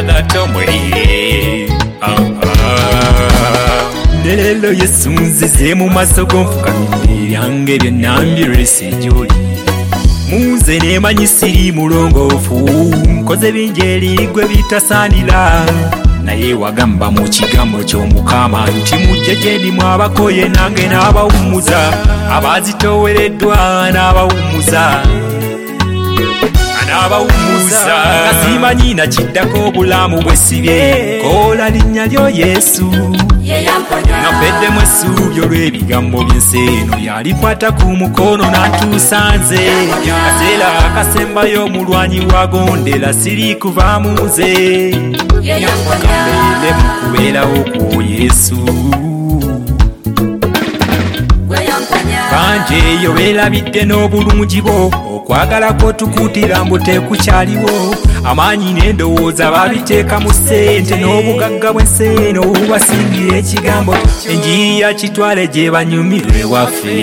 agatomwe Nelelo Yesu nzize mu maso gonfukamire byange byonna mbirese gy'oli muze nemanyi siri mulongoofu nkoze binjeri gwe bitasaanira naye wagamba mu kigambo ky'Omukama nti mujje gye ndimu abakoye nange n'abawummuza abazitowereddwa n'abawummuza kasimanyi nakiddako obulamu bwesibye kola linnya lyo Yesu napeddemu essuubi olw'ebigambo by'ensi eno yalikwata ku mukono n'antuusanze kaseera akasembayo omulwanyi wagondera siri kuvaamu nze kambeere mu kubeerawo kwo Yesu banje eyo beerabidde n'obulungi bwo okwagala kwotukuutira mbu tekukyaliwo amaanyi n'endowooza babiteeka mu ssente n'obugagga bw'ensi eno bubasingira ekigambo enjiri ya kitwale gye banyumirwe waffe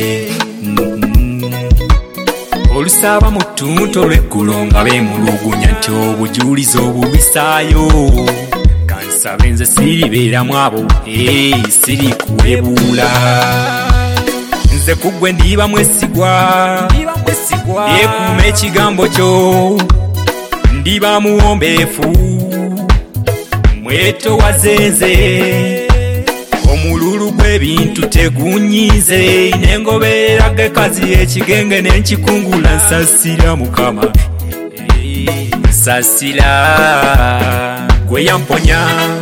olusaaba mu ttuntu olw'eggulo nga beemulugunya nti obujulizi obubisaayo kansabe nze siribeeramu abo siri kuwebuula nze kugwe ndiba mwesigwa yekuuma ekigambo kyo ndiba muwombeefu mwetowazenze omululu gw'ebintu tegunyize nengoberera gekazi ekigenge n'enkikungula nsasira Mukama nsasira gwe yamponya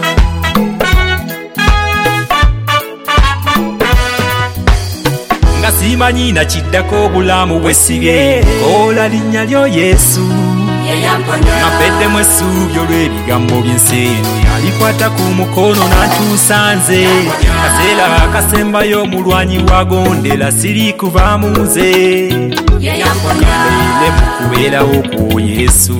nga simanyi nakiddako obulamu bwesibye kola linnya lyo Yesu napeddemu essuubi olw'ebigambo by'ensi eno yalikwata ku mukono n'antuusanze kaseera akasembayo omulwanyi wagondera siri kuvaamu nze kambeere mu kubeerawo kwo Yesu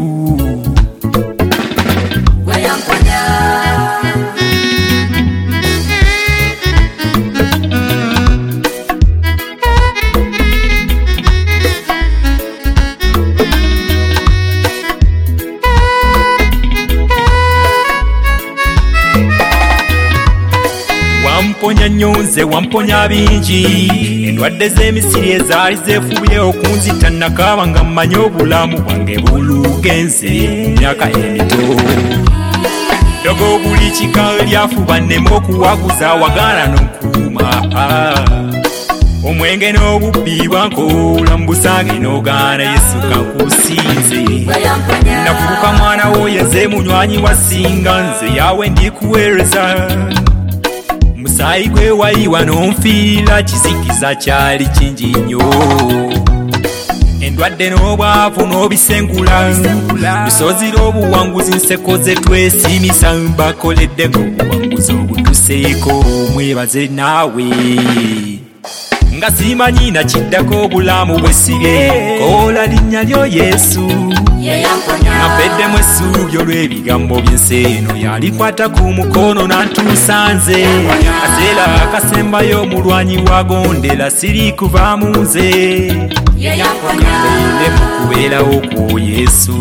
wamponya nyonze wamponya bingi endwadde z'emisiri ezaali zeefubye okunzita nakaaba nga mmanyi obulamu bwange bulugenze myaka emito dogo buli kika lyafuba nneme okuwaguza wagaana n'okuuma omwenge n'obubbi bwankola mu busange n'ogaana Yesu kankusinze nafuuka mwana wo yenze munywanyi wasinga nze yawe ndikuweereza musaayi gwe wayiwa n'onfiira kizikiza kyali kingi nnyo endwadde n'obwavu n'obisengula lusozi lw'obuwanguzi nseko ze twesimisa bakoledde ng'obuwanguzi obutuseeko mwebaze naawe nga simanyi nakiddako obulamu bwesibye kola linnya lyo Yesu napeddemu essuubi olw'ebigambo by'ensi eno yalikwata ku mukono n'antuusanze kaseera akasembayo omulwanyi wagondera siri kuvaamu nze kambeere mu kubeerawo kwo Yesu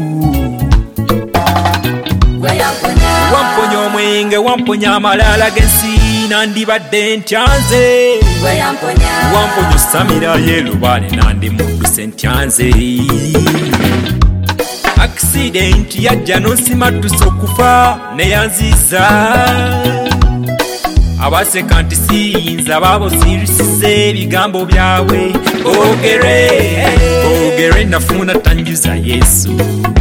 wamponya omwenge wamponya amalaala g'ensi nandibadde ntyanze wamponya osamira yelubaale nandi mudduse ntyanze accident yajja n'osimattuse okufa neyanziza abaseka nti siyinza baabo sirisize ebigambo byabwe ogere nafuna tanjuza Yesu